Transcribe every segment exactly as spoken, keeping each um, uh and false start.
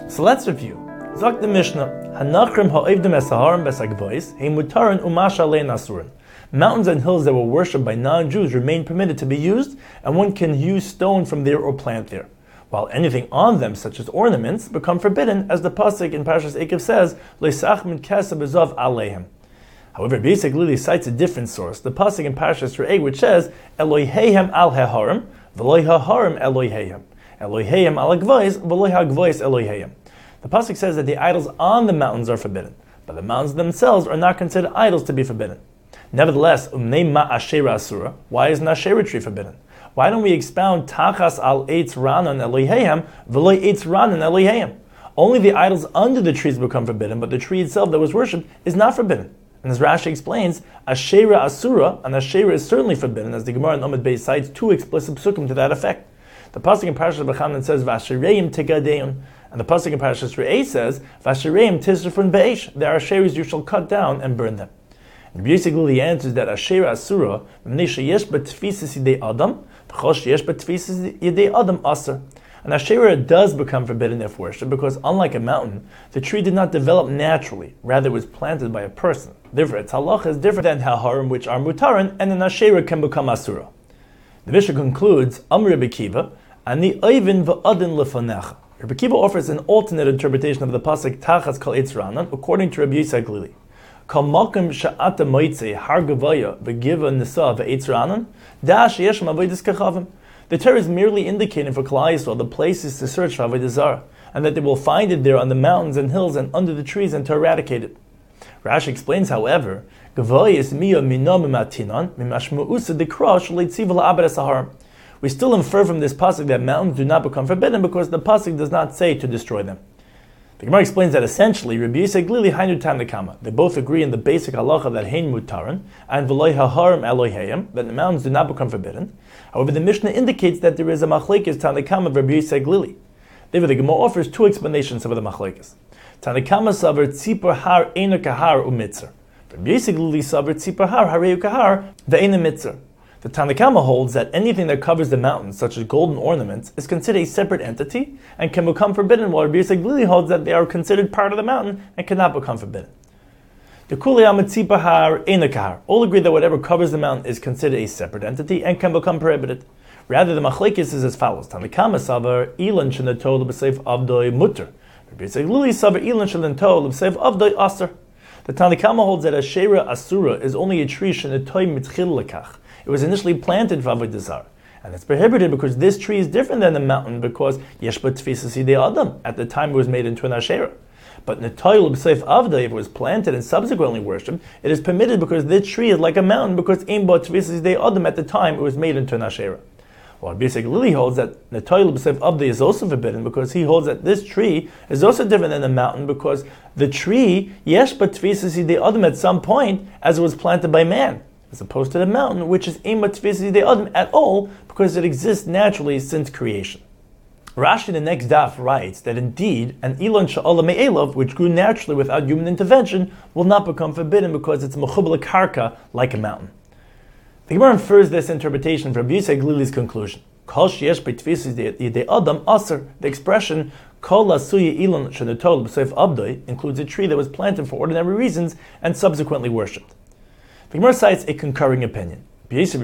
So let's review. Zok the Mishnah, Hanachrim ha'ivdim esaharim besagvois, he mutarin umasha lein asurin. Mountains and hills that were worshipped by non-Jews remain permitted to be used, and one can use stone from there or plant there, while anything on them, such as ornaments, become forbidden, as the pasuk in Parshas Ekev says, Leisach min keseh bezov aleihem. However, Beisek Lili cites a different source, the pasuk in Parshas Re'eh, which says, Eloheihem al haharim, v'loi haharim Eloheihem, Eloheihem al hagvois, v'loi hagvois Eloheihem. The pasuk says that the idols on the mountains are forbidden, but the mountains themselves are not considered idols to be forbidden. Nevertheless, umnei ma ashera asura, why is an ashera tree forbidden? Why don't we expound tachas al eitz ranan Eloheihem, v'loi eitz ranan Eloheihem? Only the idols under the trees become forbidden, but the tree itself that was worshipped is not forbidden. And as Rashi explains, ashera asura, and ashera is certainly forbidden, as the Gemara in Amud Beis cites two explicit psukim to that effect. The pasuk in Parashas B'chanan says, "V'ashereim tigadeon," and the pasuk in Parashas Re'eh says, "V'ashereim tisrafun be'esh." There are asheras you shall cut down and burn them. And basically, the answer is that ashera asura, v'nei sheyesh b'tfisis yidei adam, v'chol sheyesh b'tfisis yidei adam aser. An ashera does become forbidden if worshipped because, unlike a mountain, the tree did not develop naturally; rather, it was planted by a person. Therefore, its halacha is different than haharim, which are mutarin, and an ashera can become asura. The Mishnah concludes, Amr Rebbe Kiva, Ani oivin v'adin lefanecha. Rebbe Kiva offers an alternate interpretation of the pasuk Tachas kol eitz ranan, according to Rabbi Yisai Glili. Kol makom she'ata moitzei har gavaya v'giva nisa v'eitz ranan, da sheyesh avodas kachavim. The Torah is merely indicating for Klal Yisrael the places to search for avodah zarah, and that they will find it there on the mountains and hills and under the trees and to eradicate it. Rashi explains, however, Gavaya is miya minam matinan mimashmuusa dekra shleitziv la'abed saharim. We still infer from this pasuk that mountains do not become forbidden because the pasuk does not say to destroy them. The Gemara explains that essentially, Rabbi Yisai Glili hainu tanakama. They both agree in the basic halacha that hein mutaran and v'loi haharim Eloheihem, that the mountains do not become forbidden. However, the Mishnah indicates that there is a machlekes tanakama of Rabbi Yisai Glili. Therefore, the Gemara offers two explanations of the machlekes. Tanakama savar tzipor har eina kahar umitzer. Rabbi Yisai Glili savar tzipor har hareu kahar ve'eina mitzer. The Tanakama holds that anything that covers the mountains, such as golden ornaments, is considered a separate entity and can become forbidden, while Rabbi Yisai Glili holds that they are considered part of the mountain and cannot become forbidden. The Kulei Amitzipahar Einakahar all agree that whatever covers the mountain is considered a separate entity and can become prohibited. Rather, the machlekes is as follows: Tanakama savar ilan shenatol b'seif avdoi mutter. Rabbi Yisai Glili savar ilan shenatol b'seif avdoi aser. The Tanakama holds that Ashera Asura is only a tree shenatoi mitchil lekach. It was initially planted for avodah zarah, and it's prohibited because this tree is different than the mountain because yesh b'tfisas yidei adam. At the time, it was made into an ashera. But netoil b'seif avda, if it was planted and subsequently worshipped, it is permitted because this tree is like a mountain because ein bo tfisas yidei adam. At the time, it was made into an ashera. While Rabbi Yisai Glili holds that netoil b'seif avda is also forbidden because he holds that this tree is also different than the mountain because the tree yesh b'tfisas yidei adam at some point as it was planted by man, as opposed to the mountain, which is ein b'tfisas yidei adam at all, because it exists naturally since creation. Rashi in the next daf writes that indeed an ilan sha'ala me'elav, which grew naturally without human intervention, will not become forbidden because it's mechubal karka like a mountain. The Gemara infers this interpretation from Rabbi Yisai Glili's conclusion. Kol sheyesh b'tfisas yidei adam aser. The expression kol asuya ilan shenatol b'seif avdoi includes a tree that was planted for ordinary reasons and subsequently worshipped. The Gemara cites a concurring opinion. We would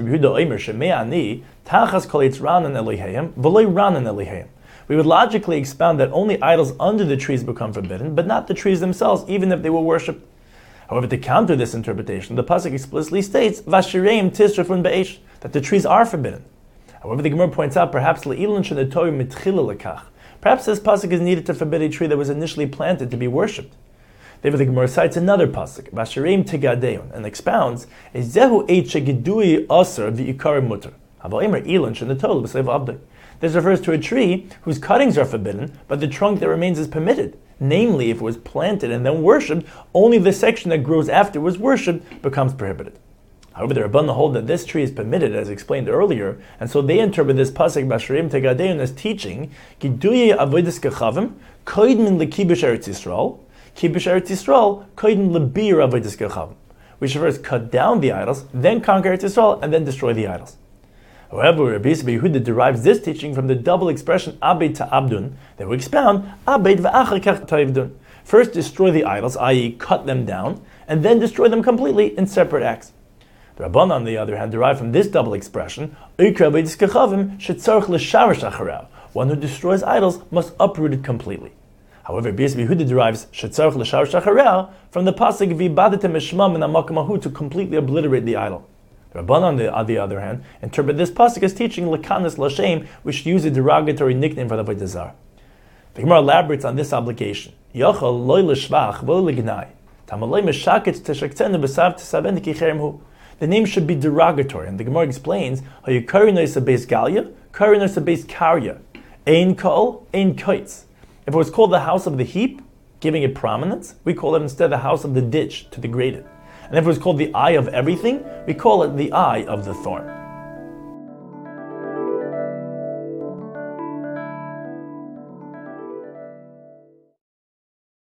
logically expound that only idols under the trees become forbidden, but not the trees themselves, even if they were worshipped. However, to counter this interpretation, the pasuk explicitly states "Vashireim tisrafun be'esh," that the trees are forbidden. However, the Gemara points out perhaps le'ilan shenatoy mitchila lekach. Perhaps this pasuk is needed to forbid a tree that was initially planted to be worshipped. Therefore, the Gemara cites another pasuk, "Vashireim tigadeon," and expounds, "Zehu eit shegidui aser v'ikar muter." Hava'imer ilan shenatol b'seif avdei. This refers to a tree whose cuttings are forbidden, but the trunk that remains is permitted. Namely, if it was planted and then worshipped, only the section that grows after it was worshipped becomes prohibited. However, the Rabbanan hold that this tree is permitted, as explained earlier, and so they interpret this pasuk Vashireim tigadeon as teaching Gidui avodas kachavim koidmin lekibush Eretz Yisrael, kibush Eretz Yisrael koidmin lebir avodas kachavim, which refers cut down the idols, then conquer Eretz Yisrael, and then destroy the idols. However, Rabbi Yehuda derives this teaching from the double expression Abed to Abdun that we expound Abed v'achar kach ta'ivdun. First destroy the idols, that is cut them down, and then destroy them completely in separate acts. The Rabbanan, on the other hand, derive from this double expression one who destroys idols must uproot it completely. However, Rabbi Yehuda derives shetzarch l'sharash achareh from the pasuk v'ibadatem eshma min hamakom hahu to completely obliterate the idol. The Rabbanan, on the, on the other hand, interpret this pasuk as teaching lekanis l'shem, which should use a derogatory nickname for the avodah zarah. The Gemara elaborates on this obligation. Yochel loy l'shvach v'lo l'gnai tamalei meshaketz teshaktenu b'sav tesaven kicherem hu. The name should be derogatory, and the Gemara explains how you kari noisa beis galia, kari noisa beis karya, ein kol, ein kites. If it was called the house of the heap, giving it prominence, we call it instead the house of the ditch, to degrade it. And if it was called the eye of everything, we call it the eye of the thorn.